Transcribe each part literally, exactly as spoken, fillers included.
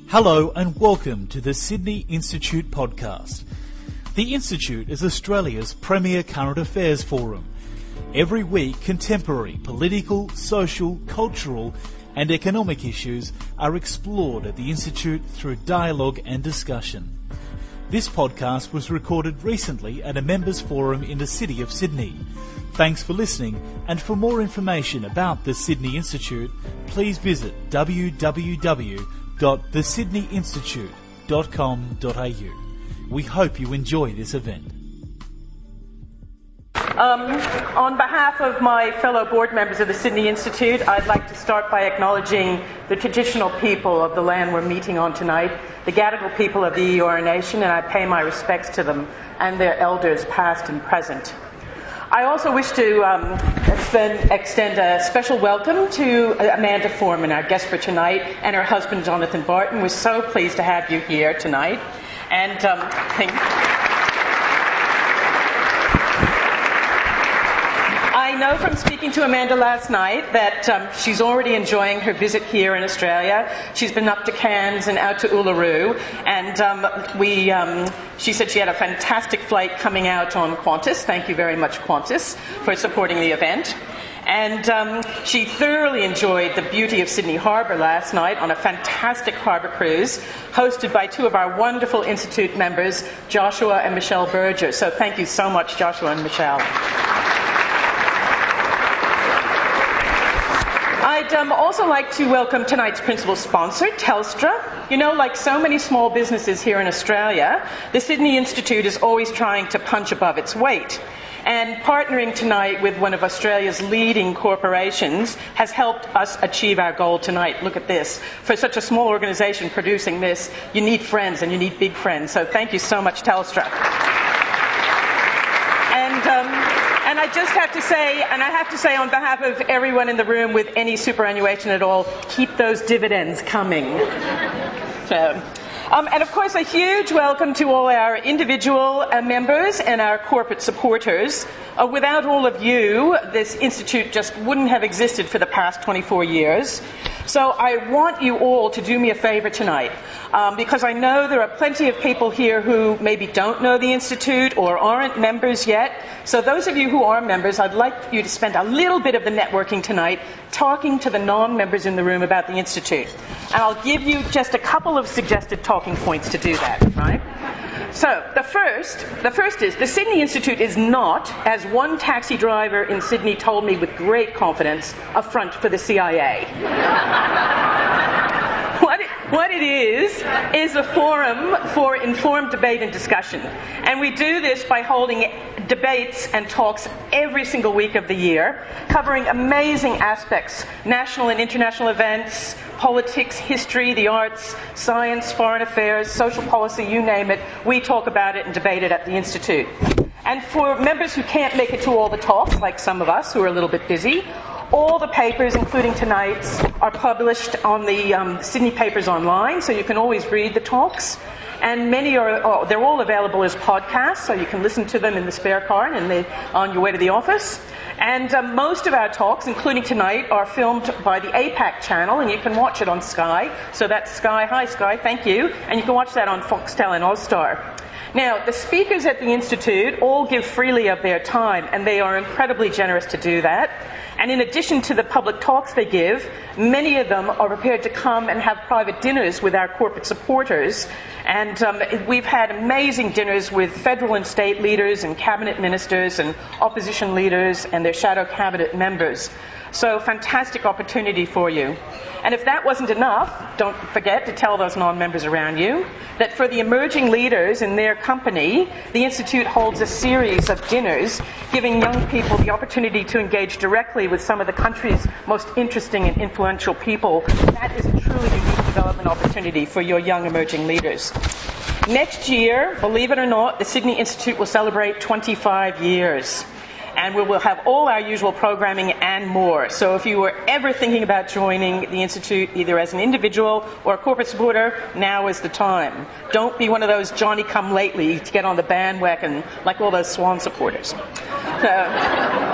Hello and welcome to the Sydney Institute podcast. The Institute is Australia's premier current affairs forum. Every week, contemporary political, social, cultural and economic issues are explored at the Institute through dialogue and discussion. This podcast was recorded recently at a members forum in the city of Sydney. Thanks for listening, and for more information about the Sydney Institute, please visit w w w dot the sydney institute dot com dot a u. We hope you enjoy this event. Um, on behalf of my fellow board members of the Sydney Institute, I'd like to start by acknowledging the traditional people of the land we're meeting on tonight, the Gadigal people of the Eora Nation, and I pay my respects to them and their elders past and present. I also wish to um, extend, extend a special welcome to Amanda Foreman, our guest for tonight, and her husband, Jonathan Barton. We're so pleased to have you here tonight. And um, thank I know from speaking to Amanda last night that um, she's already enjoying her visit here in Australia. She's been up to Cairns and out to Uluru, and um, we. Um, she said she had a fantastic flight coming out on Qantas. Thank you very much, Qantas, for supporting the event. And um, she thoroughly enjoyed the beauty of Sydney Harbour last night on a fantastic harbour cruise hosted by two of our wonderful Institute members, Joshua and Michelle Berger. So thank you so much, Joshua and Michelle. I'd um, also like to welcome tonight's principal sponsor, Telstra. You know, like so many small businesses here in Australia, the Sydney Institute is always trying to punch above its weight. And partnering tonight with one of Australia's leading corporations has helped us achieve our goal tonight. Look at this. For such a small organisation producing this, you need friends and you need big friends. So thank you so much, Telstra. And... Um, And I just have to say, and I have to say on behalf of everyone in the room with any superannuation at all, keep those dividends coming. So, um, and of course, a huge welcome to all our individual uh, members and our corporate supporters. Uh, without all of you, this institute just wouldn't have existed for the past twenty-four years. So I want you all to do me a favour tonight, um, because I know there are plenty of people here who maybe don't know the Institute or aren't members yet. So those of you who are members, I'd like you to spend a little bit of the networking tonight talking to the non-members in the room about the Institute. And I'll give you just a couple of suggested talking points to do that, right? So, the first, the first is, the Sydney Institute is not, as one taxi driver in Sydney told me with great confidence, a front for the C I A. What it, what it is, is a forum for informed debate and discussion. And we do this by holding debates and talks every single week of the year, covering amazing aspects, national and international events, politics, history, the arts, science, foreign affairs, social policy, you name it. We talk about it and debate it at the Institute. And for members who can't make it to all the talks, like some of us who are a little bit busy, all the papers, including tonight's, are published on the um, Sydney Papers online, so you can always read the talks. And many are, oh, they're all available as podcasts, so you can listen to them in the spare car and they, on your way to the office. And um, most of our talks, including tonight, are filmed by the A PAC channel, and you can watch it on Sky. So that's Sky. Hi, Sky. Thank you. And you can watch that on Foxtel and Austar. Now, the speakers at the Institute all give freely of their time, and they are incredibly generous to do that. And in addition to the public talks they give, many of them are prepared to come and have private dinners with our corporate supporters. And um, we've had amazing dinners with federal and state leaders and cabinet ministers and opposition leaders and their shadow cabinet members. So, fantastic opportunity for you. And if that wasn't enough, don't forget to tell those non-members around you that for the emerging leaders in their company, the Institute holds a series of dinners giving young people the opportunity to engage directly with some of the country's most interesting and influential people. That is a truly unique development opportunity for your young emerging leaders. Next year, believe it or not, the Sydney Institute will celebrate twenty-five years. And we will have all our usual programming and more. So if you were ever thinking about joining the Institute, either as an individual or a corporate supporter, now is the time. Don't be one of those Johnny-come-lately to get on the bandwagon like all those Swan supporters. So,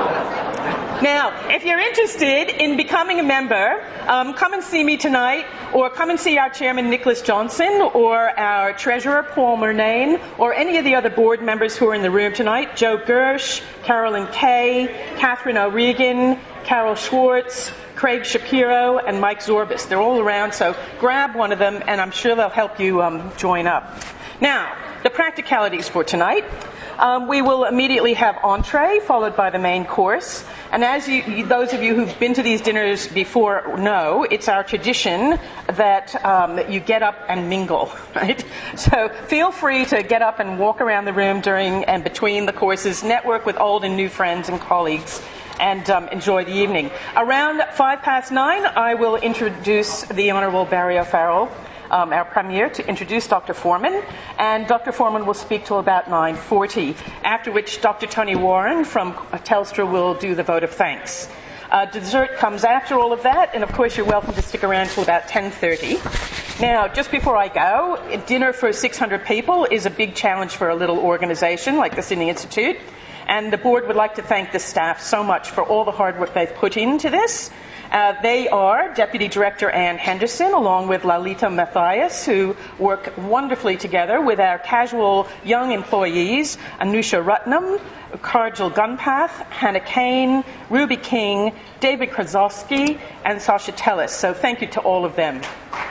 now, if you're interested in becoming a member, um, come and see me tonight. or come and see our chairman, Nicholas Johnson, or our treasurer, Paul Murnane, or any of the other board members who are in the room tonight, Joe Gersh, Carolyn Kay, Catherine O'Regan, Carol Schwartz, Craig Shapiro, and Mike Zorbis. They're all around, so grab one of them, and I'm sure they'll help you um, join up. Now, the practicalities for tonight. Um, we will immediately have entree, followed by the main course. And as you, those of you who've been to these dinners before know, it's our tradition that um, you get up and mingle, right? So feel free to get up and walk around the room during and between the courses, network with old and new friends and colleagues, and um, enjoy the evening. Around five past nine, I will introduce the Honourable Barry O'Farrell, Um, our Premier, to introduce Doctor Foreman, and Doctor Foreman will speak till about nine forty, after which Doctor Tony Warren from Telstra will do the vote of thanks. Uh, dessert comes after all of that, and of course you're welcome to stick around till about ten thirty. Now, just before I go, dinner for six hundred people is a big challenge for a little organisation like the Sydney Institute, and the board would like to thank the staff so much for all the hard work they've put into this. Uh, they are Deputy Director Anne Henderson, along with Lalita Matthias, who work wonderfully together with our casual young employees, Anusha Rutnam, Karjal Gunpath, Hannah Kane, Ruby King, David Krasowski, and Sasha Tellis. So thank you to all of them.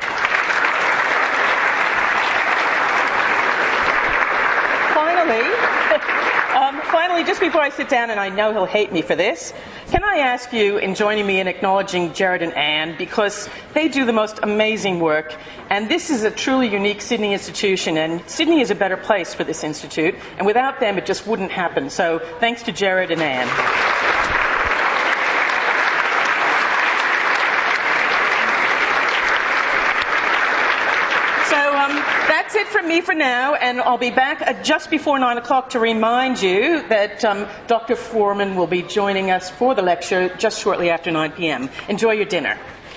Finally, um, finally, just before I sit down, and I know he'll hate me for this, can I ask you in joining me in acknowledging Jared and Anne, because they do the most amazing work, and this is a truly unique Sydney institution, and Sydney is a better place for this institute, and without them it just wouldn't happen. So thanks to Jared and Anne. That's it from me for now, and I'll be back at just before nine o'clock to remind you that um, Doctor Foreman will be joining us for the lecture just shortly after nine p.m. Enjoy your dinner.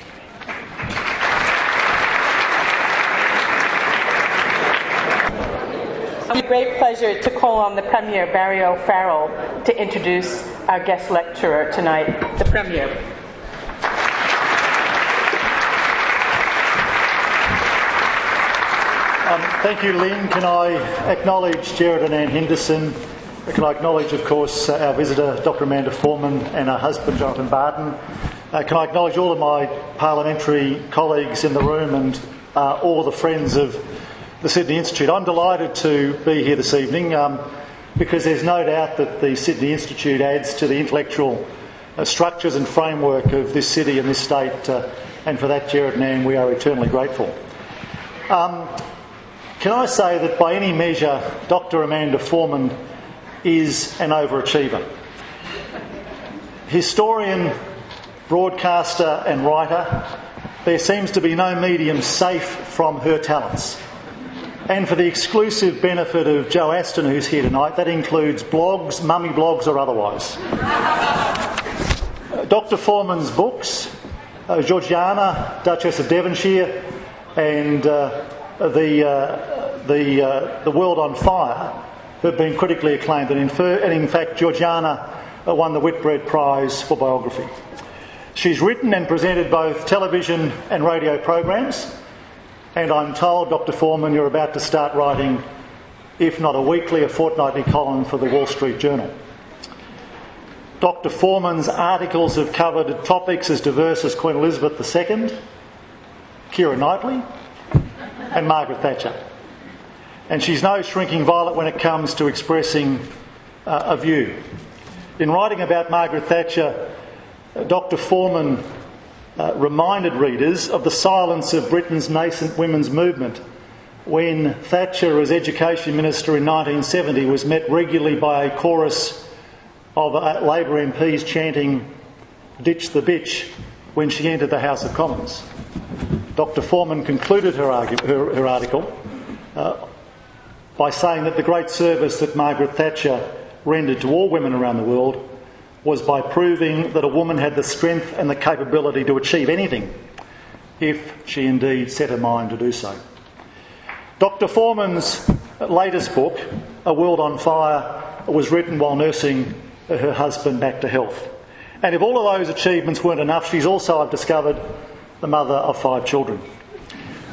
It's a great pleasure to call on the Premier, Barry O'Farrell, to introduce our guest lecturer tonight, the Premier. Um, thank you, Lynn. Can I acknowledge Jared and Anne Henderson? Can I acknowledge, of course, uh, our visitor, Doctor Amanda Foreman, and her husband, Jonathan Barton? Uh, can I acknowledge all of my parliamentary colleagues in the room and uh, all the friends of the Sydney Institute? I'm delighted to be here this evening um, because there's no doubt that the Sydney Institute adds to the intellectual uh, structures and framework of this city and this state, uh, and for that, Jared and Anne, we are eternally grateful. Um, Can I say that by any measure, Doctor Amanda Foreman is an overachiever. Historian, broadcaster and writer, there seems to be no medium safe from her talents. And for the exclusive benefit of Joe Aston, who's here tonight, that includes blogs, mummy blogs or otherwise. Doctor Foreman's books, uh, Georgiana, Duchess of Devonshire, and uh, the uh, the uh, the World on Fire have been critically acclaimed, and in, fer- and in fact Georgiana uh, won the Whitbread Prize for biography. She's written and presented both television and radio programs, and I'm told, Doctor Foreman, you're about to start writing, if not a weekly, a fortnightly column for the Wall Street Journal. Doctor Foreman's articles have covered topics as diverse as Queen Elizabeth the Second, Keira Knightley, and Margaret Thatcher. And she's no shrinking violet when it comes to expressing uh, a view. In writing about Margaret Thatcher, uh, Doctor Foreman uh, reminded readers of the silence of Britain's nascent women's movement when Thatcher, as Education Minister in nineteen seventy, was met regularly by a chorus of uh, Labor M Ps chanting, "Ditch the bitch," when she entered the House of Commons. Doctor Foreman concluded her, argue, her, her article uh, by saying that the great service that Margaret Thatcher rendered to all women around the world was by proving that a woman had the strength and the capability to achieve anything if she indeed set her mind to do so. Doctor Foreman's latest book, A World on Fire, was written while nursing her husband back to health. And if all of those achievements weren't enough, she's also, I've discovered, the mother of five children.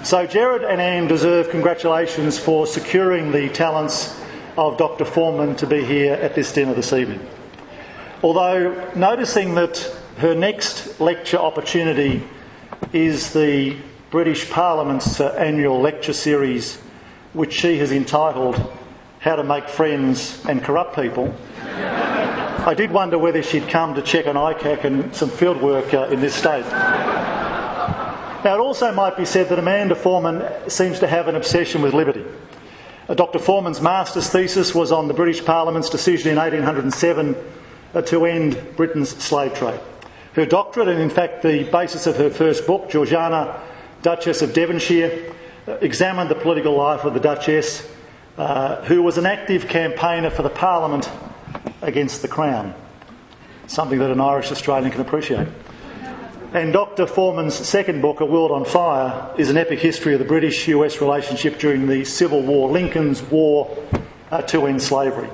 So Gerard and Anne deserve congratulations for securing the talents of Doctor Foreman to be here at this dinner this evening. Although noticing that her next lecture opportunity is the British Parliament's uh, annual lecture series, which she has entitled How to Make Friends and Corrupt People, I did wonder whether she'd come to check on I C A C and some fieldwork uh, in this state. Now, it also might be said that Amanda Foreman seems to have an obsession with liberty. Uh, Doctor Foreman's master's thesis was on the British Parliament's decision in eighteen oh seven uh, to end Britain's slave trade. Her doctorate, and in fact the basis of her first book, Georgiana, Duchess of Devonshire, uh, examined the political life of the Duchess, uh, who was an active campaigner for the Parliament against the Crown, something that an Irish Australian can appreciate. And Doctor Foreman's second book, A World on Fire, is an epic history of the British-U S relationship during the Civil War, Lincoln's war uh, to end slavery.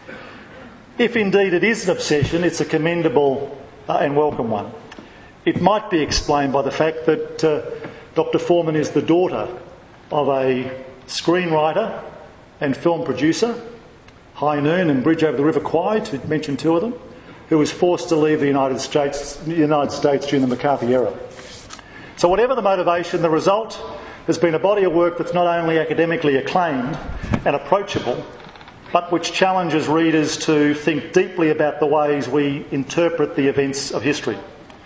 If indeed it is an obsession, it's a commendable uh, and welcome one. It might be explained by the fact that uh, Doctor Foreman is the daughter of a screenwriter and film producer, High Noon and Bridge Over the River Kwai, to mention two of them, who was forced to leave the United States, the United States during the McCarthy era. So whatever the motivation, the result has been a body of work that's not only academically acclaimed and approachable, but which challenges readers to think deeply about the ways we interpret the events of history.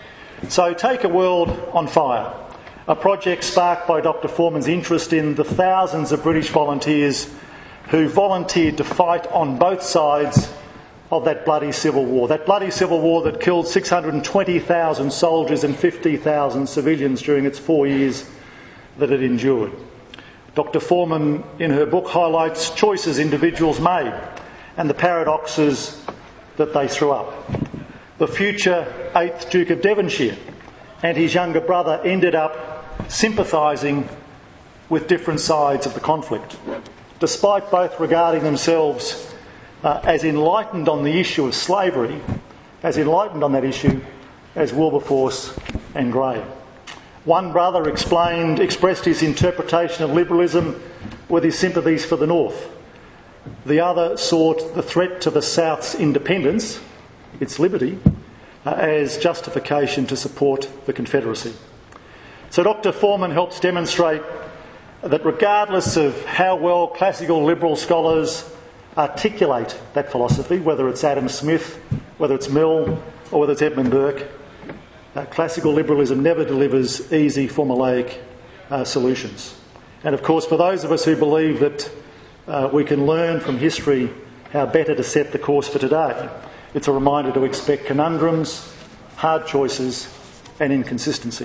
So take A World on Fire, a project sparked by Doctor Foreman's interest in the thousands of British volunteers who volunteered to fight on both sides of that bloody civil war. That bloody civil war that killed six hundred twenty thousand soldiers and fifty thousand civilians during its four years that it endured. Doctor Foreman, in her book, highlights choices individuals made and the paradoxes that they threw up. The future eighth Duke of Devonshire and his younger brother ended up sympathising with different sides of the conflict, despite both regarding themselves uh, as enlightened on the issue of slavery, as enlightened on that issue as Wilberforce and Grey. One brother explained, expressed his interpretation of liberalism with his sympathies for the North. The other sought the threat to the South's independence, its liberty, uh, as justification to support the Confederacy. So Doctor Foreman helps demonstrate that regardless of how well classical liberal scholars articulate that philosophy, whether it's Adam Smith, whether it's Mill, or whether it's Edmund Burke, uh, classical liberalism never delivers easy, formulaic uh, solutions. And of course, for those of us who believe that uh, we can learn from history how better to set the course for today, it's a reminder to expect conundrums, hard choices, and inconsistency.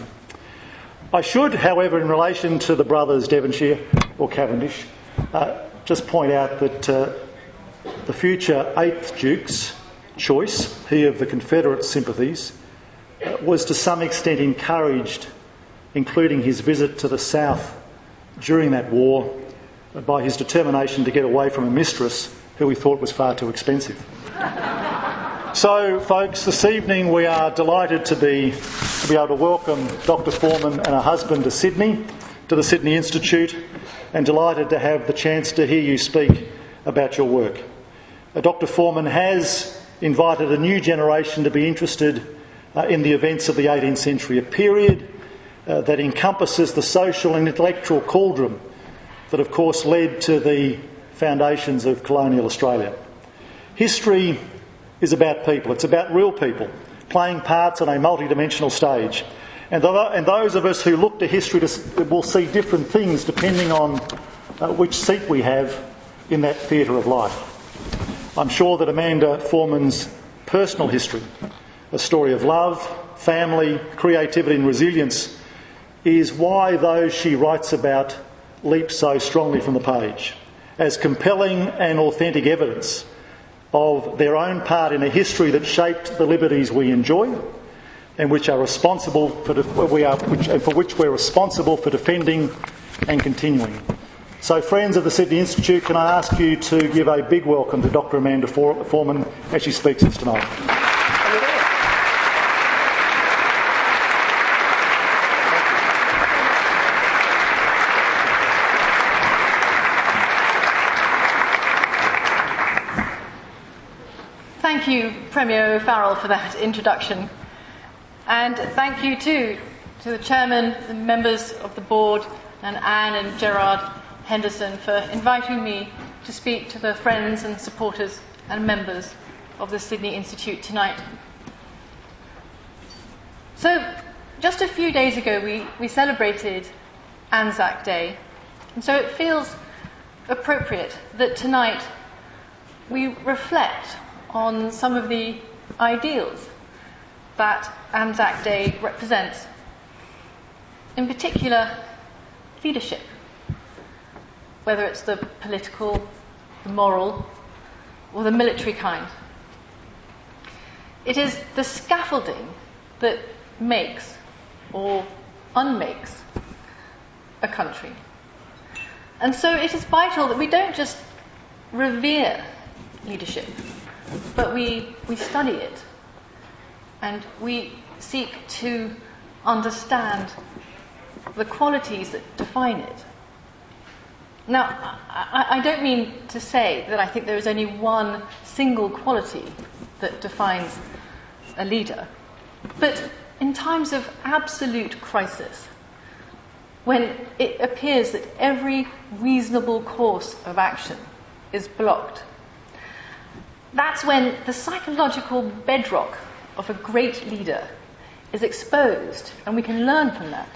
I should, however, in relation to the brothers Devonshire or Cavendish, uh, just point out that uh, the future eighth Duke's choice, he of the Confederate sympathies, uh, was to some extent encouraged, including his visit to the South during that war, uh, by his determination to get away from a mistress who he thought was far too expensive. So, folks, this evening we are delighted to be to be able to welcome Doctor Foreman and her husband to Sydney, to the Sydney Institute, and delighted to have the chance to hear you speak about your work. Uh, Doctor Foreman has invited a new generation to be interested uh, in the events of the eighteenth century, a period uh, that encompasses the social and intellectual cauldron that, of course, led to the foundations of colonial Australia. History is about people. It's about real people playing parts on a multidimensional stage. And, th- and those of us who look to history to, will see different things depending on uh, which seat we have in that theatre of life. I'm sure that Amanda Foreman's personal history, a story of love, family, creativity and resilience, is why those she writes about leap so strongly from the page, as compelling and authentic evidence of their own part in a history that shaped the liberties we enjoy and which are responsible for def- we are, which, and for which we're responsible for defending and continuing. So, friends of the Sydney Institute, can I ask you to give a big welcome to Doctor Amanda For- Foreman as she speaks to us tonight. thank you, Premier O'Farrell, for that introduction. And thank you, too, to the Chairman, the members of the board, and Anne and Gerard Henderson for inviting me to speak to the friends and supporters and members of the Sydney Institute tonight. So, just a few days ago, we, we celebrated Anzac Day, and so it feels appropriate that tonight we reflect on some of the ideals that Anzac Day represents. In particular, leadership, whether it's the political, the moral, or the military kind. It is the scaffolding that makes or unmakes a country. And so it is vital that we don't just revere leadership, but we, we study it, and we seek to understand the qualities that define it. Now, I, I don't mean to say that I think there is only one single quality that defines a leader, but in times of absolute crisis, when it appears that every reasonable course of action is blocked, that's when the psychological bedrock of a great leader is exposed, and we can learn from that.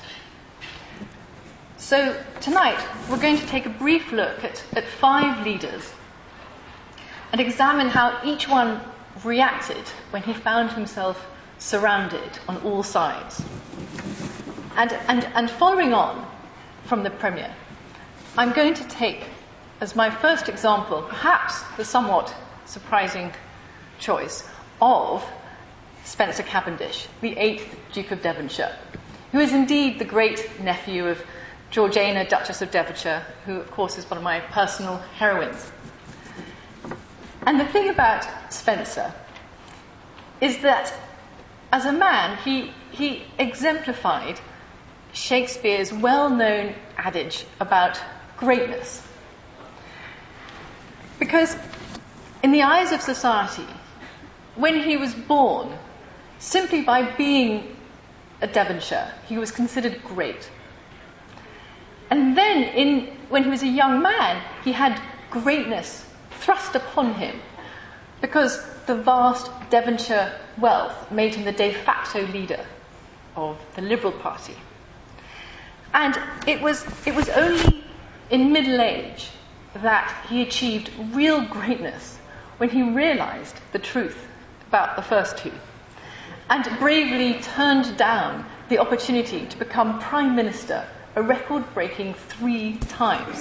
So tonight we're going to take a brief look at, at five leaders and examine how each one reacted when he found himself surrounded on all sides. And, and, and following on from the Premier, I'm going to take as my first example, perhaps the somewhat surprising choice of Spencer Cavendish, the eighth Duke of Devonshire, who is indeed the great nephew of Georgiana, Duchess of Devonshire, who, of course, is one of my personal heroines. And the thing about Spencer is that, as a man, he, he exemplified Shakespeare's well-known adage about greatness. Because, in the eyes of society, when he was born, simply by being a Devonshire, he was considered great. And then, in, when he was a young man, he had greatness thrust upon him because the vast Devonshire wealth made him the de facto leader of the Liberal Party. And it was, it was only in middle age that he achieved real greatness when he realized the truth about the first two and bravely turned down the opportunity to become Prime Minister a record-breaking three times.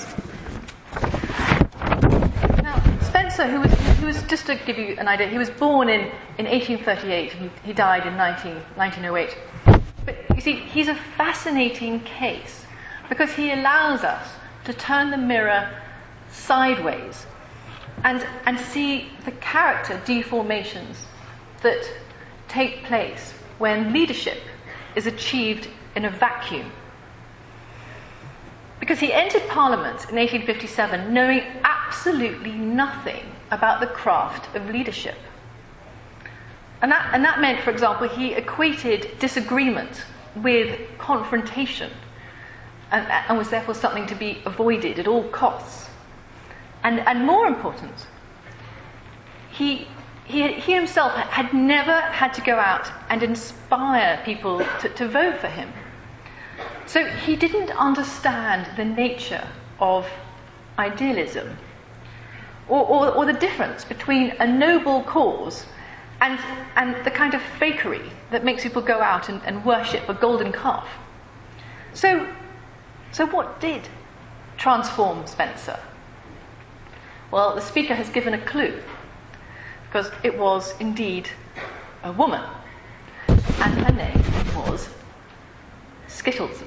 Now, Spencer, who was, who was, just to give you an idea, he was born in, in eighteen thirty-eight, and he, he died in nineteen oh eight. But you see, he's a fascinating case because he allows us to turn the mirror sideways and, and see the character deformations that take place when leadership is achieved in a vacuum. Because he entered Parliament in eighteen fifty-seven knowing absolutely nothing about the craft of leadership. And that, and that meant, for example, he equated disagreement with confrontation and, and was therefore something to be avoided at all costs. And, and more important, he, he, he himself had never had to go out and inspire people to, to vote for him. So he didn't understand the nature of idealism or, or, or the difference between a noble cause and, and the kind of fakery that makes people go out and, and worship a golden calf. So, so what did transform Spencer? Well, the speaker has given a clue, because it was indeed a woman, and her name was Skittles.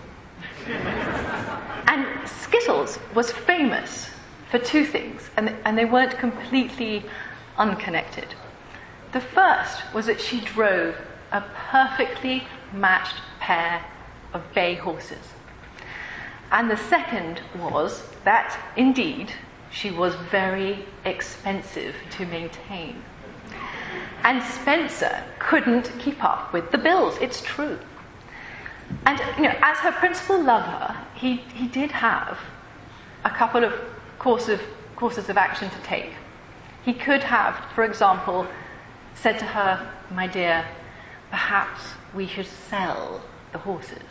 And Skittles was famous for two things, and, and they weren't completely unconnected. The first was that she drove a perfectly matched pair of bay horses. And the second was that, indeed, she was very expensive to maintain. And Spencer couldn't keep up with the bills, it's true. And you know, as her principal lover, he, he did have a couple of course of courses of action to take. He could have, for example, said to her, "My dear, perhaps we should sell the horses."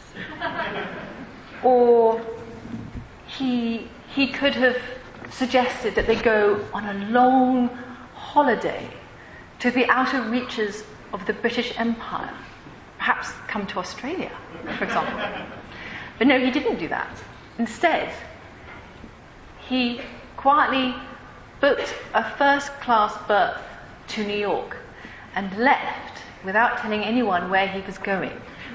Or he he could have suggested that they go on a long holiday to the outer reaches of the British Empire. Perhaps come to Australia, for example. But no, he didn't do that. Instead, he quietly booked a first-class berth to New York and left without telling anyone where he was going.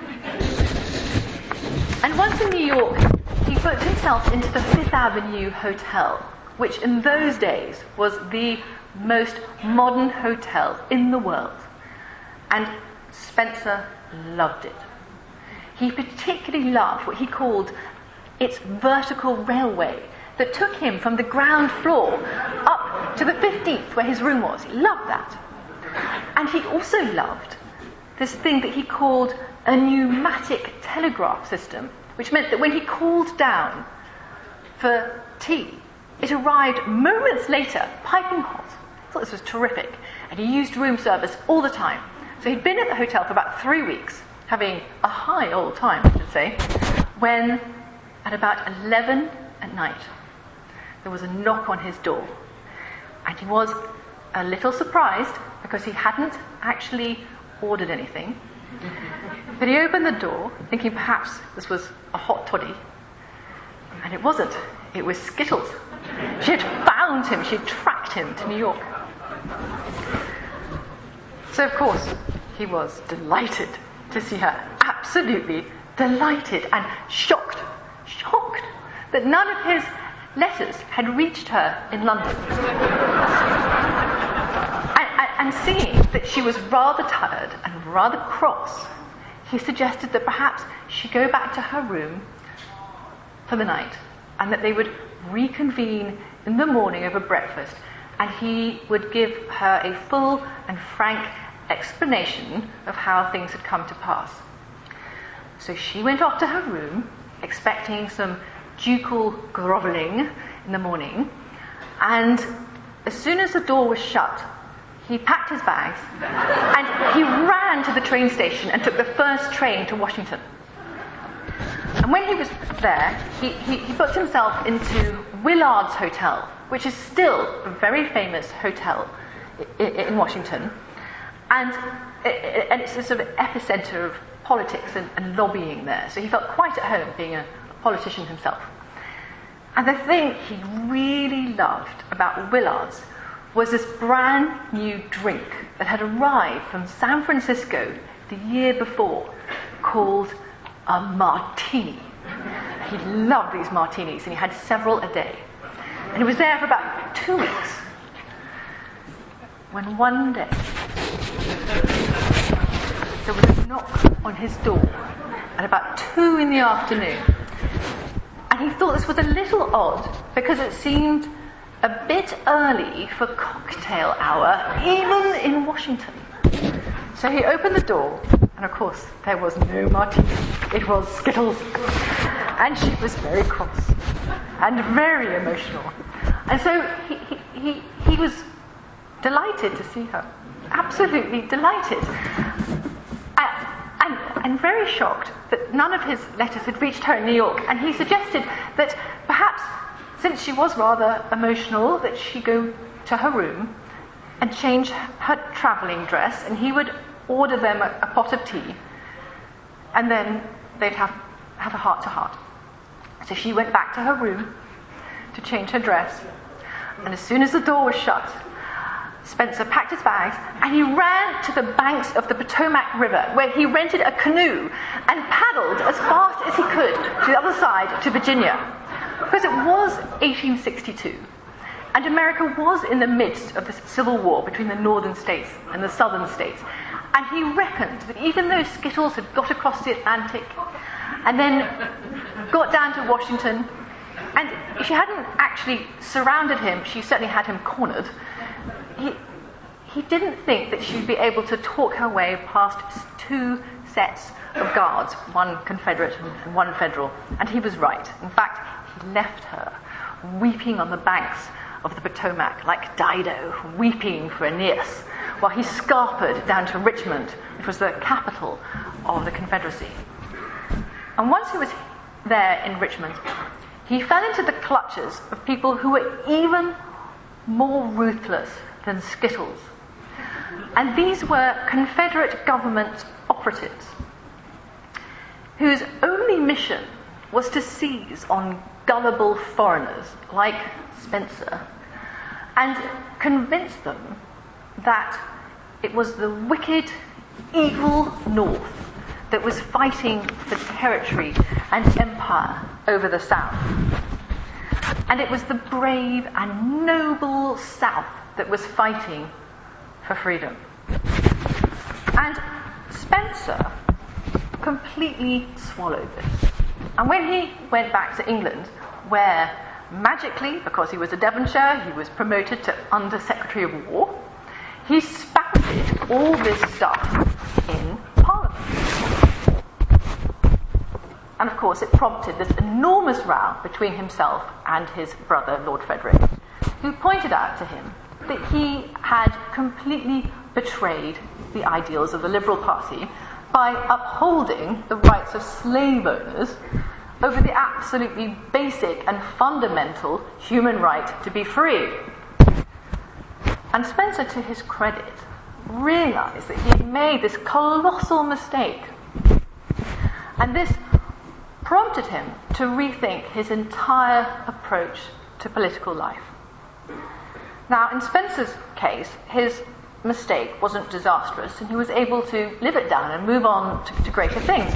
And once in New York, he booked himself into the Fifth Avenue Hotel, which in those days was the most modern hotel in the world. And Spencer loved it. He particularly loved what he called its vertical railway that took him from the ground floor up to the fifteenth where his room was. He loved that. And he also loved this thing that he called a pneumatic telegraph system, which meant that when he called down for tea, it arrived moments later, piping hot. I thought this was terrific. And he used room service all the time. So he'd been at the hotel for about three weeks, having a high old time, I should say, when at about eleven at night, there was a knock on his door. And he was a little surprised because he hadn't actually ordered anything. But he opened the door, thinking perhaps this was a hot toddy. And it wasn't. It was Skittles. She had found him. She had tracked him to New York. So, of course, he was delighted to see her. Absolutely delighted and shocked. Shocked that none of his letters had reached her in London. and, and, and seeing that she was rather tired and rather cross, he suggested that perhaps she go back to her room for the night and that they would reconvene in the morning over breakfast and he would give her a full and frank explanation of how things had come to pass. So she went off to her room, expecting some ducal grovelling in the morning, and as soon as the door was shut, he packed his bags and he ran to the train station and took the first train to Washington. And when he was there, he, he, he booked himself into Willard's Hotel, which is still a very famous hotel in, in Washington, and, it, and it's a sort of epicenter of politics and, and lobbying there. So he felt quite at home being a, a politician himself. And the thing he really loved about Willard's was this brand new drink that had arrived from San Francisco the year before called a martini. He loved these martinis and he had several a day. And he was there for about two weeks when one day there was a knock on his door at about two in the afternoon. And he thought this was a little odd because it seemed a bit early for cocktail hour, even in Washington. So he opened the door, and of course there was no martini. It was Skittles. And she was very cross and very emotional. And so he, he, he, he was delighted to see her. Absolutely delighted. And, and, and very shocked that none of his letters had reached her in New York. And he suggested that perhaps, since she was rather emotional, that she go to her room and change her travelling dress, and he would order them a, a pot of tea, and then they'd have, have a heart-to-heart. So she went back to her room to change her dress, and as soon as the door was shut, Spencer packed his bags and he ran to the banks of the Potomac River, where he rented a canoe and paddled as fast as he could to the other side, to Virginia. Because it was eighteen sixty-two, and America was in the midst of the civil war between the northern states and the southern states. And he reckoned that even though Skittles had got across the Atlantic and then got down to Washington, and if she hadn't actually surrounded him, she certainly had him cornered, he, he didn't think that she'd be able to talk her way past two sets of guards, one Confederate and one Federal, and he was right. In fact, he left her weeping on the banks of the Potomac like Dido weeping for Aeneas, while he scarpered down to Richmond, which was the capital of the Confederacy. And once he was there in Richmond, he fell into the clutches of people who were even more ruthless than Skittles. And these were Confederate government operatives whose only mission was to seize on gullible foreigners like Spencer and convince them that it was the wicked, evil North that was fighting for territory and empire over the South. And it was the brave and noble South that was fighting for freedom. And Spencer completely swallowed this. And when he went back to England, where magically, because he was a Devonshire, he was promoted to Under Secretary of War, he spouted all this stuff in Parliament. And of course it prompted this enormous row between himself and his brother, Lord Frederick, who pointed out to him that he had completely betrayed the ideals of the Liberal Party by upholding the rights of slave owners over the absolutely basic and fundamental human right to be free. And Spencer, to his credit, realised that he had made this colossal mistake. And this prompted him to rethink his entire approach to political life. Now, in Spencer's case, his mistake wasn't disastrous, and he was able to live it down and move on to, to greater things.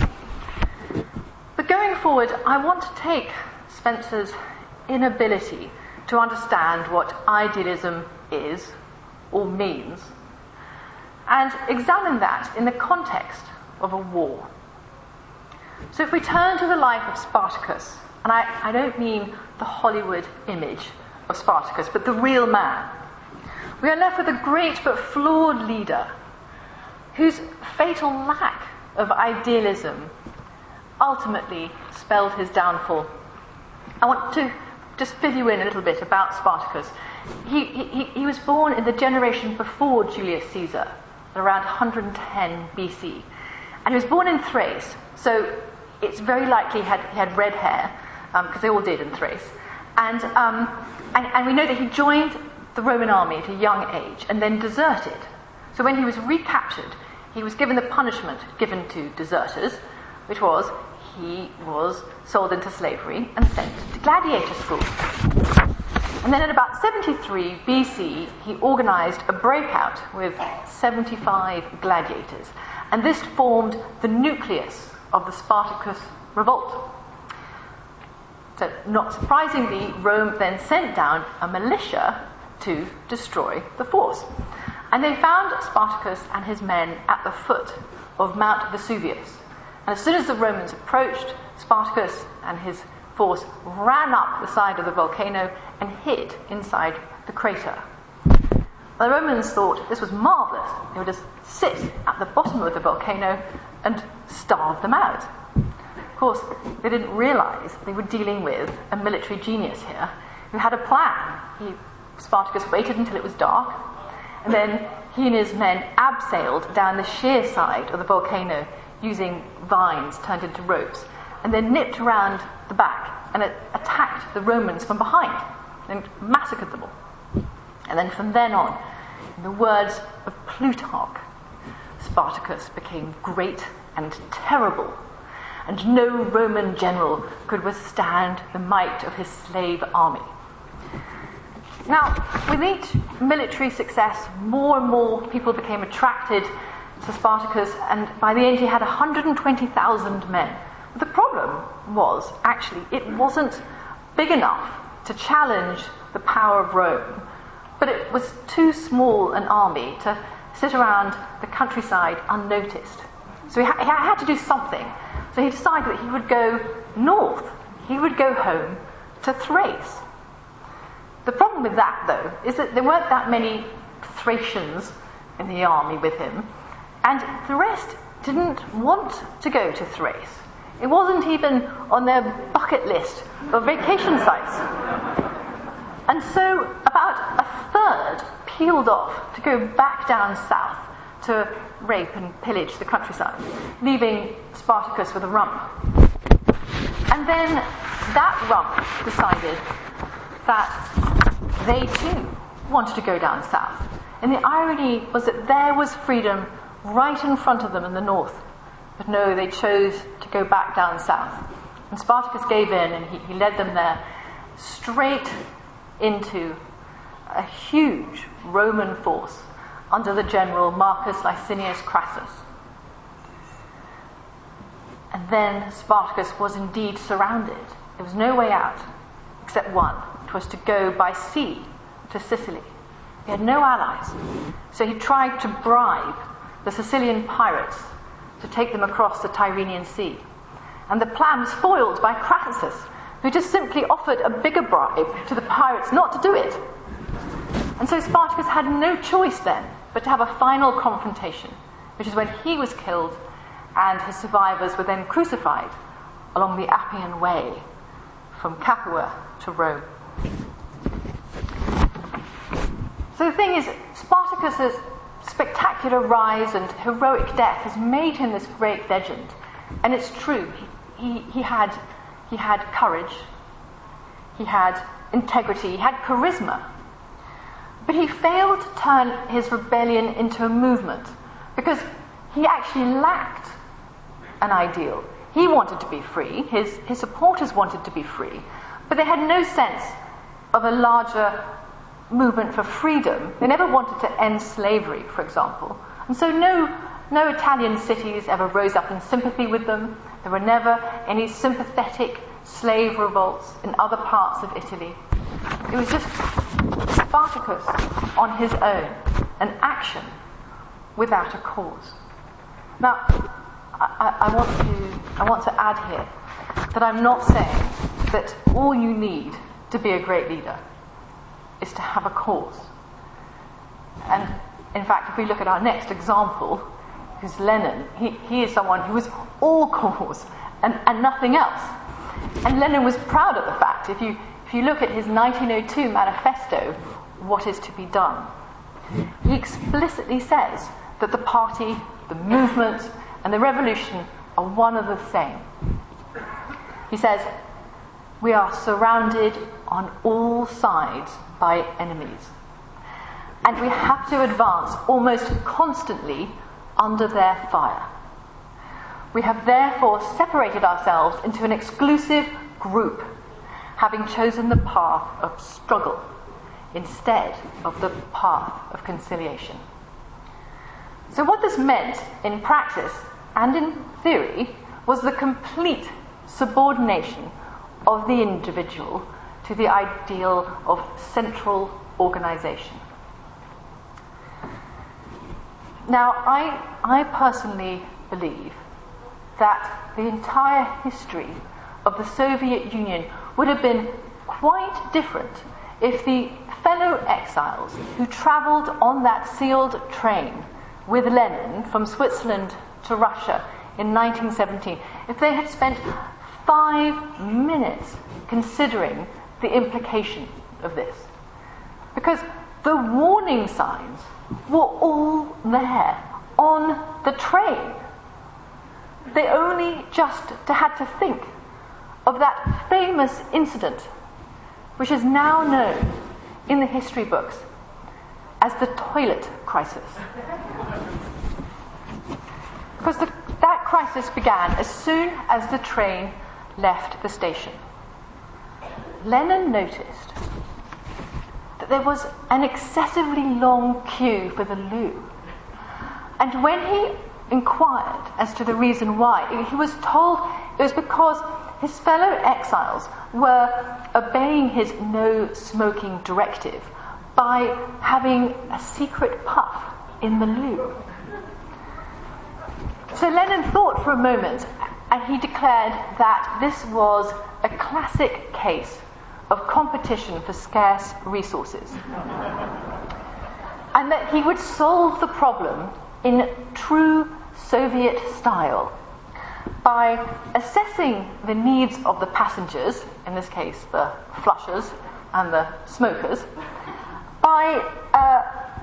But going forward, I want to take Spencer's inability to understand what idealism is or means and examine that in the context of a war. So if we turn to the life of Spartacus, and I, I don't mean the Hollywood image of Spartacus, but the real man, we are left with a great but flawed leader whose fatal lack of idealism ultimately spelled his downfall. I want to just fill you in a little bit about Spartacus. He, he, he was born in the generation before Julius Caesar, around one hundred ten B C. And he was born in Thrace, so it's very likely he had, he had red hair, because um, they all did in Thrace. And, um, and, and we know that he joined the Roman army at a young age and then deserted. So when he was recaptured, he was given the punishment given to deserters, which was he was sold into slavery and sent to gladiator school. And then at about seventy-three B C, he organised a breakout with seventy-five gladiators. And this formed the nucleus of the Spartacus revolt. So, not surprisingly, Rome then sent down a militia to destroy the force. And they found Spartacus and his men at the foot of Mount Vesuvius. And as soon as the Romans approached, Spartacus and his force ran up the side of the volcano and hid inside the crater. The Romans thought this was marvellous. They would just sit at the bottom of the volcano and starve them out. Of course, they didn't realise they were dealing with a military genius here who had a plan. He, Spartacus waited until it was dark, and then he and his men abseiled down the sheer side of the volcano using vines turned into ropes, and then nipped around the back and attacked the Romans from behind and massacred them all. And then from then on, in the words of Plutarch, Spartacus became great and terrible, and no Roman general could withstand the might of his slave army. Now, with each military success, more and more people became attracted to Spartacus, and by the end he had one hundred twenty thousand men. The problem was, actually, it wasn't big enough to challenge the power of Rome, but it was too small an army to sit around the countryside unnoticed. So he, ha- he had to do something. So he decided that he would go north. He would go home to Thrace. The problem with that, though, is that there weren't that many Thracians in the army with him, and the rest didn't want to go to Thrace. It wasn't even on their bucket list of vacation sites. And so about a third peeled off to go back down south to rape and pillage the countryside, leaving Spartacus with a rump. And then that rump decided that they too wanted to go down south. And the irony was that there was freedom right in front of them in the north. But no, they chose to go back down south. And Spartacus gave in, and he, he led them there straight into a huge Roman force under the general Marcus Licinius Crassus. And then Spartacus was indeed surrounded. There was no way out except one. It was to go by sea to Sicily. He had no allies. So he tried to bribe the Sicilian pirates to take them across the Tyrrhenian Sea. And the plan was foiled by Crassus, who just simply offered a bigger bribe to the pirates not to do it. And so Spartacus had no choice then but to have a final confrontation, which is when he was killed and his survivors were then crucified along the Appian Way from Capua to Rome. So the thing is, Spartacus's spectacular rise and heroic death has made him this great legend. And it's true, he, he, he, had, he had courage, he had integrity, he had charisma. But he failed to turn his rebellion into a movement because he actually lacked an ideal. He wanted to be free, his, his supporters wanted to be free, but they had no sense of a larger movement for freedom. They never wanted to end slavery, for example. And so no, no Italian cities ever rose up in sympathy with them. There were never any sympathetic slave revolts in other parts of Italy. It was just Spartacus on his own, an action without a cause. Now, I, I, want to, I want to add here that I'm not saying that all you need to be a great leader is to have a cause. And in fact, if we look at our next example, who's Lenin, he, he is someone who was all cause and, and nothing else. And Lenin was proud of the fact, if you, if you look at his nineteen oh two manifesto, What is to be Done, he explicitly says that the party, the movement, and the revolution are one and the same. He says, we are surrounded on all sides by enemies, and we have to advance almost constantly under their fire. We have therefore separated ourselves into an exclusive group, having chosen the path of struggle instead of the path of conciliation. So what this meant in practice and in theory was the complete subordination of the individual to the ideal of central organization. Now, I, I personally believe that the entire history of the Soviet Union would have been quite different if the fellow exiles who travelled on that sealed train with Lenin from Switzerland to Russia in nineteen seventeen, if they had spent five minutes considering the implication of this. Because the warning signs were all there on the train. They only just had to think of that famous incident, which is now known in the history books as the toilet crisis. Because the, that crisis began as soon as the train left the station. Lenin noticed that there was an excessively long queue for the loo. And when he inquired as to the reason why, he was told it was because his fellow exiles were obeying his no smoking directive by having a secret puff in the loo. So Lenin thought for a moment, and he declared that this was a classic case of competition for scarce resources. and that he would solve the problem in true Soviet style by assessing the needs of the passengers, in this case the flushers and the smokers, by uh,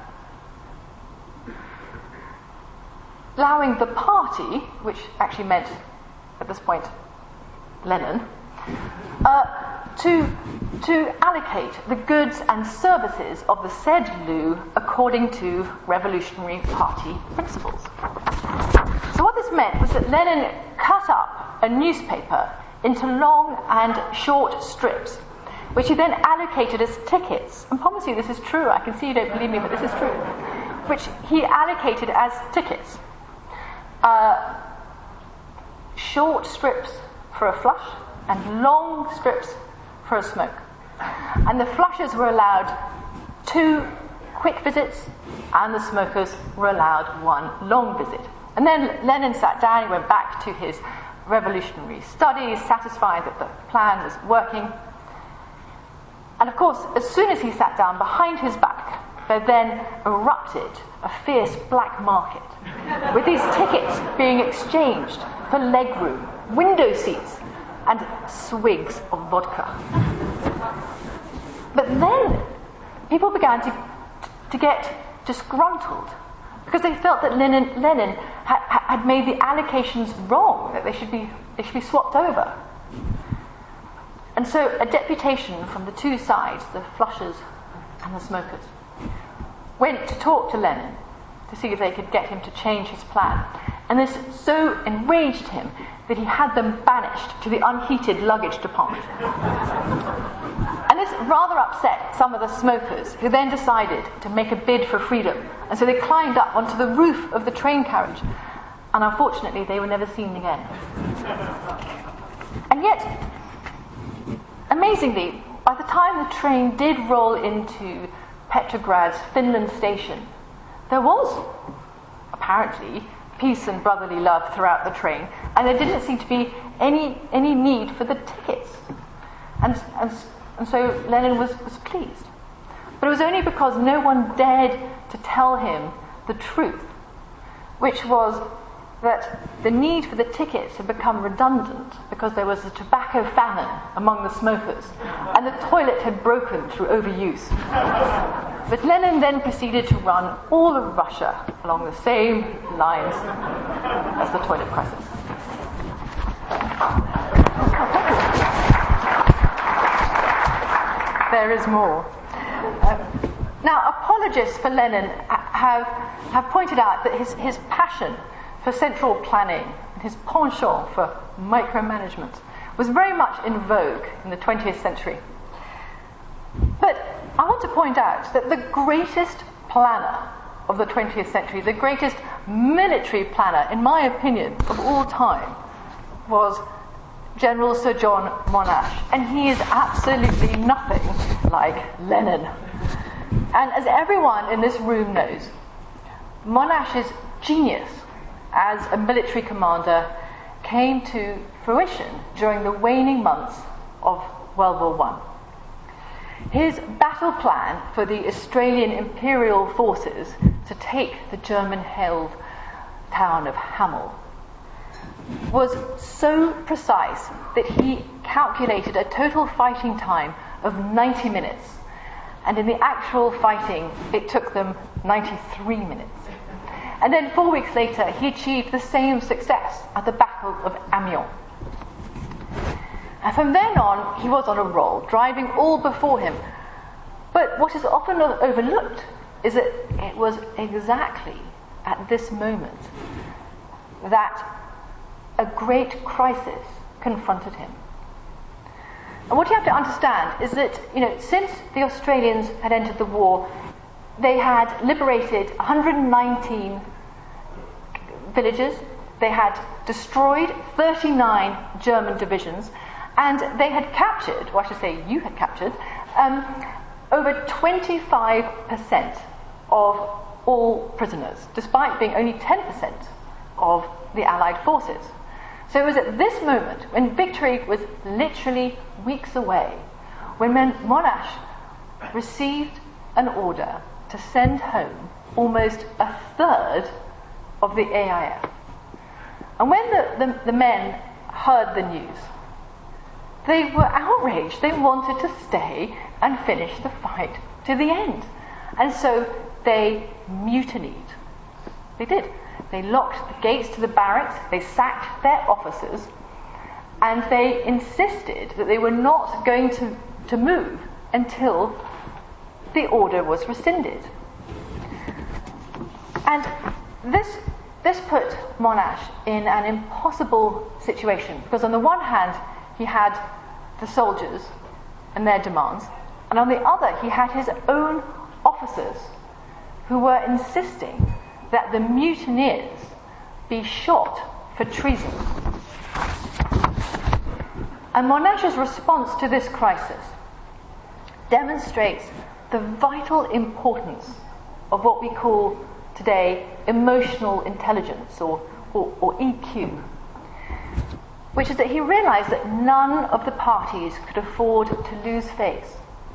allowing the party, which actually meant at this point Lenin, uh, to, to allocate the goods and services of the said loo according to Revolutionary Party principles. So what this meant was that Lenin cut up a newspaper into long and short strips, which he then allocated as tickets. I promise you this is true. I can see you don't believe me, but this is true. Which he allocated as tickets. Uh, short strips for a flush and long strips for a smoke. And the flushers were allowed two quick visits and the smokers were allowed one long visit. And then Lenin sat down, he went back to his revolutionary studies, satisfied that the plan was working. And of course, as soon as he sat down, behind his back, there then erupted a fierce black market, with these tickets being exchanged for legroom, window seats, and swigs of vodka. But then people began to, to get disgruntled because they felt that Lenin, Lenin had, had made the allocations wrong, that they should be they should be swapped over. And so a deputation from the two sides, the flushers and the smokers, went to talk to Lenin to see if they could get him to change his plan. And this so enraged him that he had them banished to the unheated luggage department. And this rather upset some of the smokers, who then decided to make a bid for freedom. And so they climbed up onto the roof of the train carriage. And unfortunately, they were never seen again. And yet, amazingly, by the time the train did roll into Petrograd's Finland station, there was, apparently, peace and brotherly love throughout the train, and there didn't seem to be any any need for the tickets. And, and, and so Lenin was, was pleased. But it was only because no one dared to tell him the truth, which was that the need for the tickets had become redundant because there was a tobacco famine among the smokers, and the toilet had broken through overuse. But Lenin then proceeded to run all of Russia along the same lines as the toilet crisis. There is more. Uh, now, apologists for Lenin have, have pointed out that his, his passion for central planning and his penchant for micromanagement was very much in vogue in the twentieth century. But I want to point out that the greatest planner of the twentieth century, the greatest military planner, in my opinion, of all time, was General Sir John Monash. And he is absolutely nothing like Lenin. And as everyone in this room knows, Monash's genius as a military commander came to fruition during the waning months of World War One. His battle plan for the Australian Imperial forces to take the German-held town of Hamel was so precise that he calculated a total fighting time of ninety minutes, and in the actual fighting it took them ninety-three minutes. And then four weeks later, he achieved the same success at the Battle of Amiens. And from then on, he was on a roll, driving all before him. But what is often overlooked is that it was exactly at this moment that a great crisis confronted him. And what you have to understand is that, you know, since the Australians had entered the war, they had liberated one hundred nineteen villages, they had destroyed thirty-nine German divisions, and they had captured, or I should say you had captured, um, over twenty-five percent of all prisoners, despite being only ten percent of the Allied forces. So it was at this moment, when victory was literally weeks away, when Monash received an order to send home almost a third of the A I F. And when the, the, the men heard the news, they were outraged. They wanted to stay and finish the fight to the end. And so they mutinied. They did. They locked the gates to the barracks, they sacked their officers, and they insisted that they were not going to, to move until the order was rescinded. And this, this put Monash in an impossible situation, because on the one hand, he had the soldiers and their demands, and on the other, he had his own officers who were insisting that the mutineers be shot for treason. And Monash's response to this crisis demonstrates the vital importance of what we call today emotional intelligence, or, or, or E Q, which is that he realized that none of the parties could afford to lose face.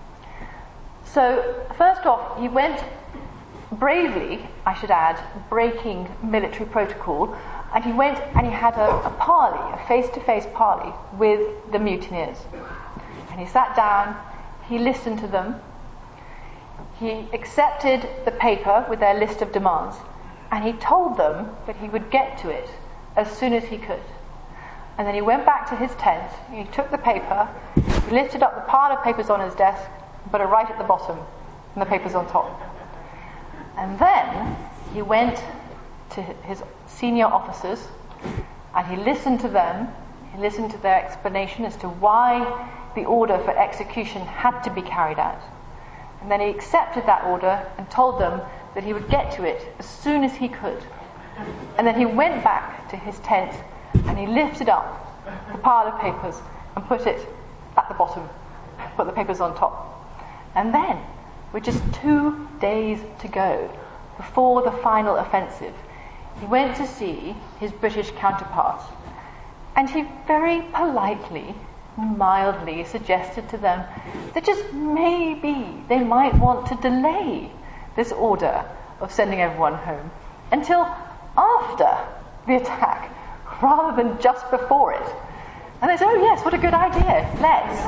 So, first off, he went bravely, I should add, breaking military protocol, and he went and he had a, a parley, a face-to-face parley with the mutineers. And he sat down, he listened to them, he accepted the paper with their list of demands, and he told them that he would get to it as soon as he could. And then he went back to his tent, he took the paper, he lifted up the pile of papers on his desk, put it right at the bottom, and the papers on top. And then he went to his senior officers and he listened to them, he listened to their explanation as to why the order for execution had to be carried out. And then he accepted that order and told them that he would get to it as soon as he could. And then he went back to his tent and he lifted up the pile of papers and put it at the bottom, put the papers on top. And then, with just two days to go before the final offensive, he went to see his British counterpart, and he very politely, mildly suggested to them that just maybe they might want to delay this order of sending everyone home until after the attack, rather than just before it. And they said, oh yes, what a good idea, let's.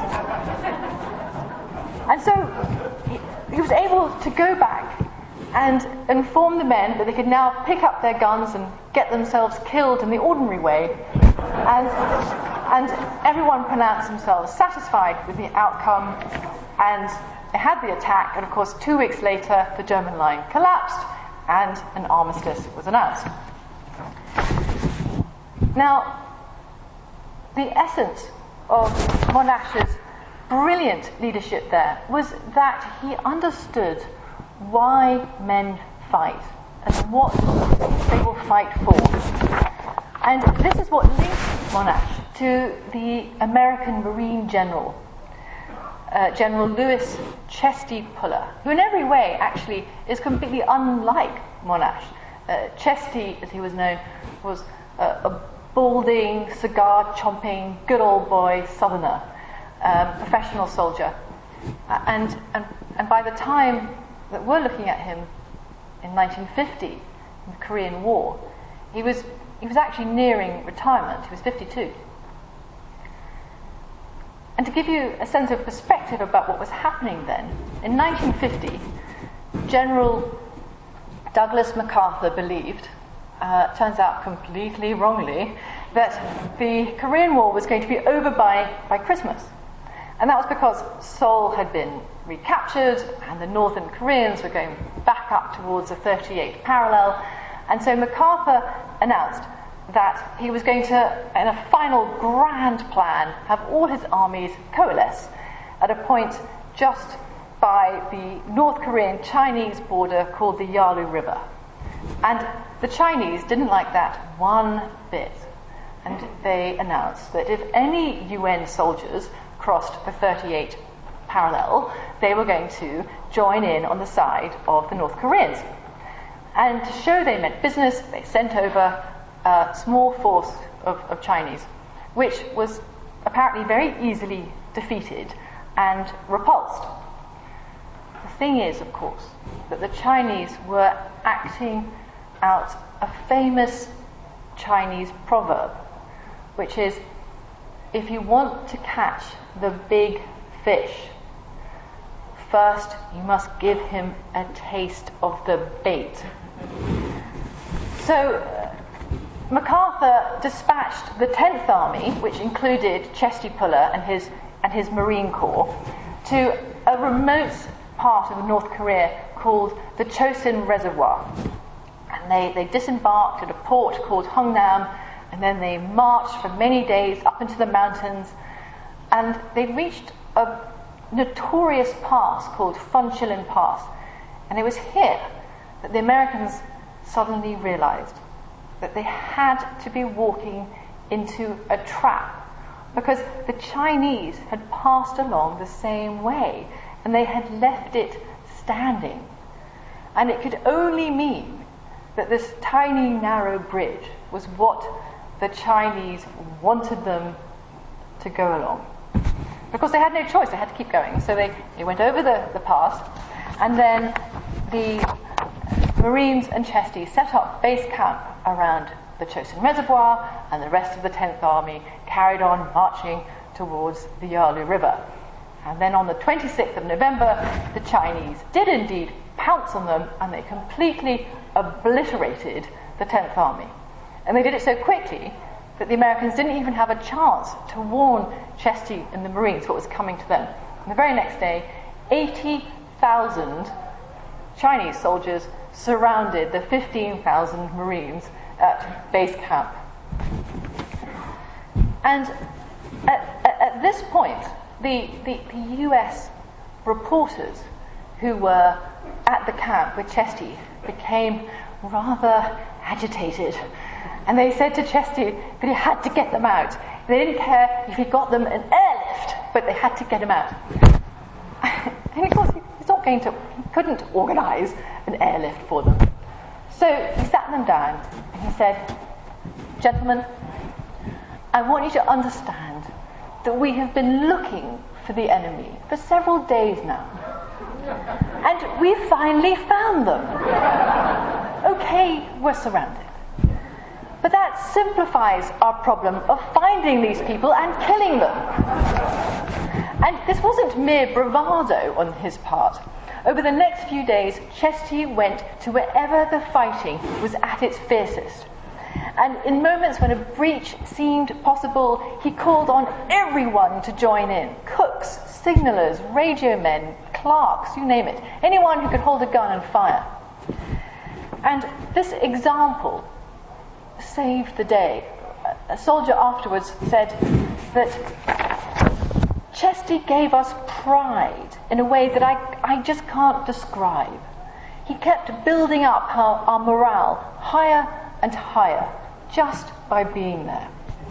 And so he, he was able to go back and inform the men that they could now pick up their guns and get themselves killed in the ordinary way. And, and everyone pronounced themselves satisfied with the outcome, and they had the attack, and of course two weeks later the German line collapsed and an armistice was announced. Now, the essence of Monash's brilliant leadership there was that he understood why men fight and what they will fight for. And this is what linked Monash to the American Marine General, uh, General Lewis Chesty Puller, who in every way actually is completely unlike Monash. Uh, Chesty, as he was known, was uh, a balding, cigar-chomping, good old boy southerner, um, professional soldier. Uh, and, and, and by the time that we're looking at him in nineteen fifty, in the Korean War, he was he was actually nearing retirement. He was fifty-two. And to give you a sense of perspective about what was happening then, in nineteen fifty, General Douglas MacArthur believed, uh, turns out completely wrongly, that the Korean War was going to be over by, by Christmas. And that was because Seoul had been recaptured and the northern Koreans were going back up towards the thirty-eight parallel. And so MacArthur announced that he was going to, in a final grand plan, have all his armies coalesce at a point just by the North Korean-Chinese border called the Yalu River. And the Chinese didn't like that one bit. And they announced that if any U N soldiers crossed the thirty-eight parallel, they were going to join in on the side of the North Koreans. And to show they meant business, they sent over a small force of, of Chinese, which was apparently very easily defeated and repulsed. The thing is, of course, that the Chinese were acting out a famous Chinese proverb, which is, if you want to catch the big fish, first you must give him a taste of the bait. So uh, MacArthur dispatched the tenth Army, which included Chesty Puller and his and his Marine Corps, to a remote part of North Korea called the Chosin Reservoir. And they, they disembarked at a port called Hungnam, and then they marched for many days up into the mountains, and they reached a notorious pass called Funchilin Pass. And it was here that the Americans suddenly realized that they had to be walking into a trap, because the Chinese had passed along the same way and they had left it standing. And it could only mean that this tiny narrow bridge was what the Chinese wanted them to go along. Because they had no choice, they had to keep going. So they, they went over the, the pass, and then the Marines and Chesty set up base camp around the Chosin Reservoir, and the rest of the tenth Army carried on marching towards the Yalu River. And then on the twenty-sixth of November, the Chinese did indeed pounce on them, and they completely obliterated the tenth Army. And they did it so quickly that the Americans didn't even have a chance to warn Chesty and the Marines what was coming to them. And the very next day, eighty thousand Chinese soldiers surrounded the fifteen thousand Marines at base camp. And at, at, at this point, the, the, the U S reporters who were at the camp with Chesty became rather agitated. And they said to Chesty that he had to get them out. They didn't care if he got them an airlift, but they had to get him out. And of course, he's not going to, he couldn't organise an airlift for them. So he sat them down and he said, "Gentlemen, I want you to understand that we have been looking for the enemy for several days now. And we finally found them. Okay, we're surrounded. But that simplifies our problem of finding these people and killing them." And this wasn't mere bravado on his part. Over the next few days, Chesty went to wherever the fighting was at its fiercest. And in moments when a breach seemed possible, he called on everyone to join in. Cooks, signallers, radio men, clerks, you name it. Anyone who could hold a gun and fire. And this example saved the day. A soldier afterwards said that Chesty gave us pride in a way that I, I just can't describe. He kept building up our, our morale higher and higher just by being there.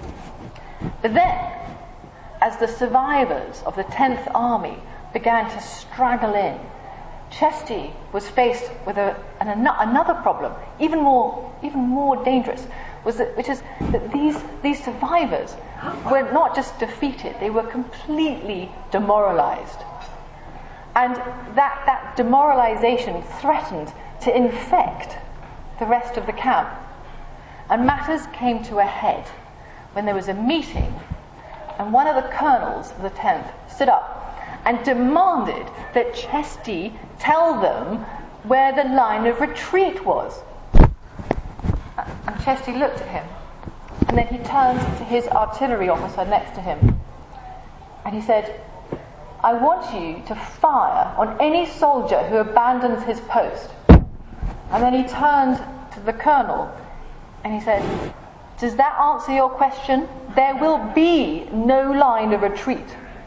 But then, as the survivors of the tenth Army began to straggle in, Chesty was faced with a, an, another problem, even more, even more dangerous, was that, which is that these, these survivors were not just defeated, they were completely demoralized. And that, that demoralization threatened to infect the rest of the camp. And matters came to a head when there was a meeting, and one of the colonels of the tenth stood up and demanded that Chesty tell them where the line of retreat was. And Chesty looked at him, and then he turned to his artillery officer next to him, and he said, "I want you to fire on any soldier who abandons his post." And then he turned to the colonel, and he said, "Does that answer your question? There will be no line of retreat."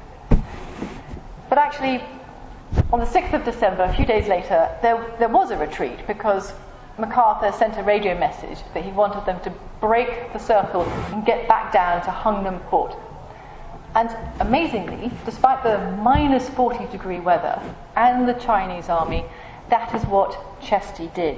But actually, on the sixth of December, a few days later, there, there was a retreat, because MacArthur sent a radio message that he wanted them to break the circle and get back down to Hungnam Port. And amazingly, despite the minus forty degree weather and the Chinese army, that is what Chesty did.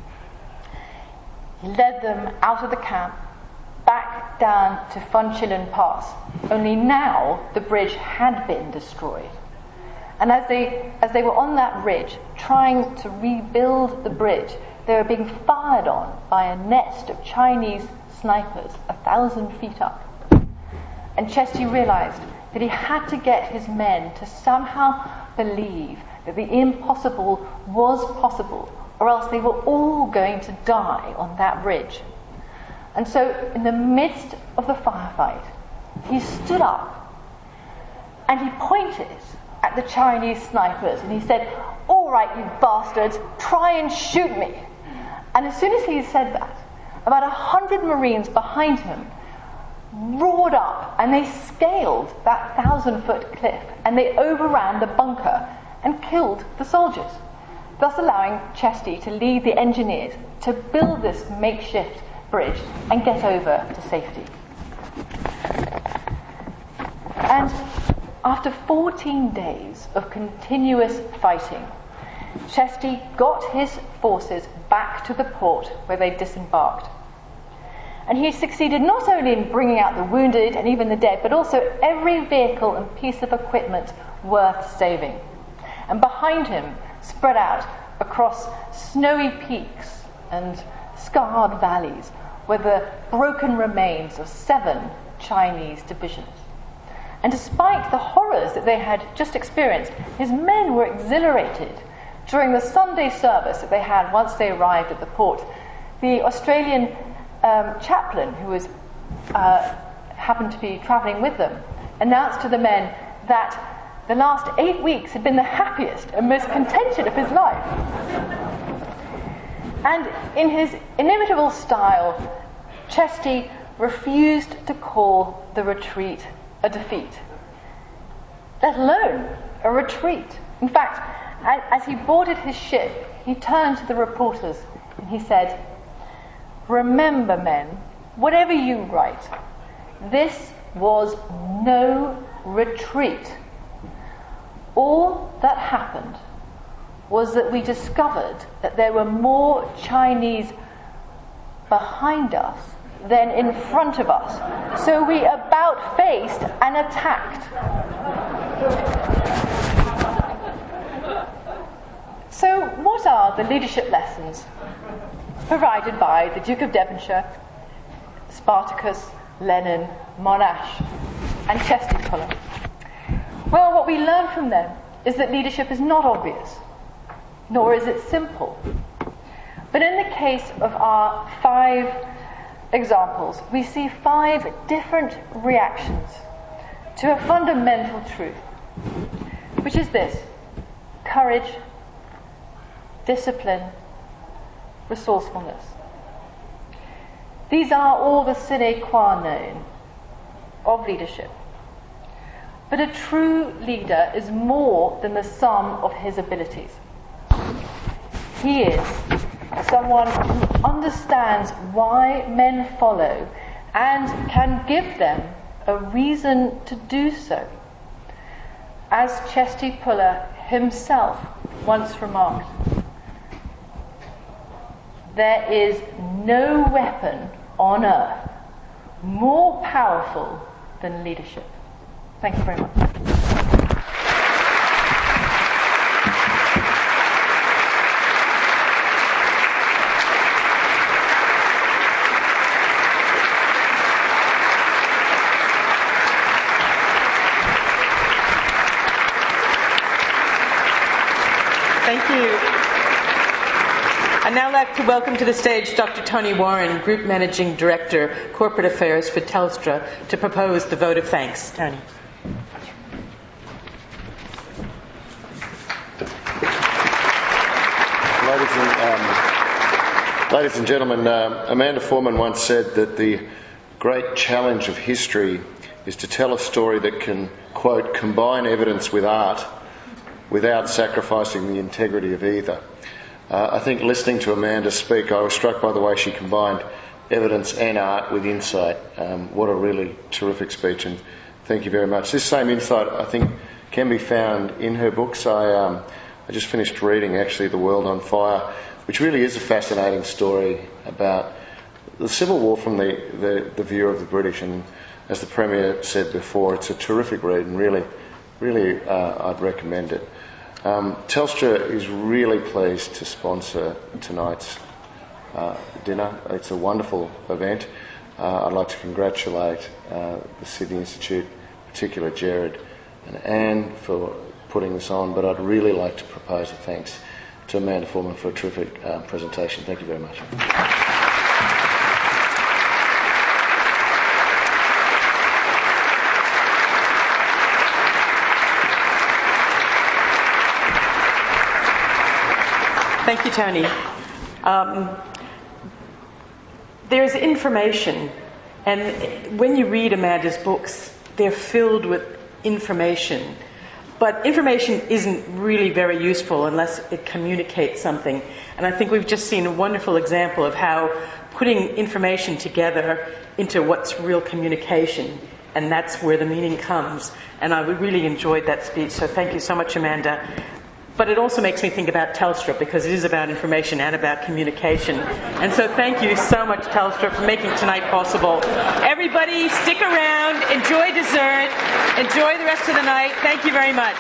He led them out of the camp, back down to Funchilin Pass. Only now the bridge had been destroyed. And as they, as they were on that ridge, trying to rebuild the bridge, they were being fired on by a nest of Chinese snipers a thousand feet up. And Chesty realized that he had to get his men to somehow believe that the impossible was possible, or else they were all going to die on that ridge. And so, in the midst of the firefight, he stood up and he pointed at the Chinese snipers and he said, "All right, you bastards, try and shoot me." And as soon as he said that, about a hundred Marines behind him roared up and they scaled that thousand-foot cliff and they overran the bunker and killed the soldiers, thus allowing Chesty to lead the engineers to build this makeshift bridge and get over to safety. And after fourteen days of continuous fighting, Chesty got his forces back to the port where they disembarked. And he succeeded not only in bringing out the wounded and even the dead, but also every vehicle and piece of equipment worth saving. And behind him, spread out across snowy peaks and scarred valleys, were the broken remains of seven Chinese divisions. And despite the horrors that they had just experienced, his men were exhilarated during the Sunday service that they had once they arrived at the port. The Australian um, chaplain, who was uh, happened to be travelling with them, announced to the men that the last eight weeks had been the happiest and most contented of his life. And in his inimitable style, Chesty refused to call the retreat a defeat, let alone a retreat. In fact, as he boarded his ship, he turned to the reporters and he said, "Remember, men, whatever you write, this was no retreat. All that happened was that we discovered that there were more Chinese behind us than in front of us. So we about faced and attacked." So what are the leadership lessons provided by the Duke of Devonshire, Spartacus, Lenin, Monash, and Chesty Puller? Well, what we learn from them is that leadership is not obvious, nor is it simple. But in the case of our five examples, we see five different reactions to a fundamental truth, which is this: courage, discipline, resourcefulness. These are all the sine qua non of leadership. But a true leader is more than the sum of his abilities. He is someone who understands why men follow and can give them a reason to do so. As Chesty Puller himself once remarked, "There is no weapon on earth more powerful than leadership." Thank you very much. Thank you. I'd now like to welcome to the stage Doctor Tony Warren, Group Managing Director, Corporate Affairs for Telstra, to propose the vote of thanks. Tony. Ladies and, um, ladies and gentlemen, uh, Amanda Foreman once said that the great challenge of history is to tell a story that can, quote, combine evidence with art without sacrificing the integrity of either. Uh, I think listening to Amanda speak, I was struck by the way she combined evidence and art with insight. Um, what a really terrific speech, and thank you very much. This same insight, I think, can be found in her books. I, um, I just finished reading, actually, The World on Fire, which really is a fascinating story about the Civil War from the, the, the view of the British. And as the Premier said before, it's a terrific read and really really, uh, I'd recommend it. Um, Telstra is really pleased to sponsor tonight's uh, dinner. It's a wonderful event. Uh, I'd like to congratulate uh, the Sydney Institute, in particular Gerard and Anne, for putting this on, but I'd really like to propose a thanks to Amanda Foreman for a terrific uh, presentation. Thank you very much. Thank you, Tony. Um, there's information, and when you read Amanda's books, they're filled with information. But information isn't really very useful unless it communicates something. And I think we've just seen a wonderful example of how putting information together into what's real communication, and that's where the meaning comes. And I really enjoyed that speech, so thank you so much, Amanda. But it also makes me think about Telstra, because it is about information and about communication. And so thank you so much, Telstra, for making tonight possible. Everybody, stick around, enjoy dessert, enjoy the rest of the night. Thank you very much.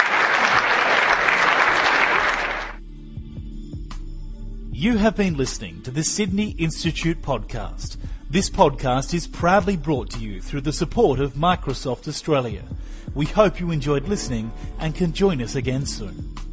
You have been listening to the Sydney Institute podcast. This podcast is proudly brought to you through the support of Microsoft Australia. We hope you enjoyed listening and can join us again soon.